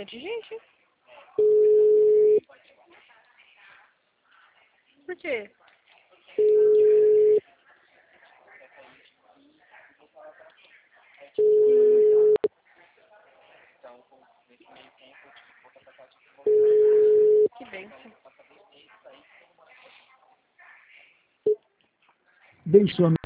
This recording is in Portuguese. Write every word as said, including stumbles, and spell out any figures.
bastante gente. Por quê? Hum. Que bênção. Deixou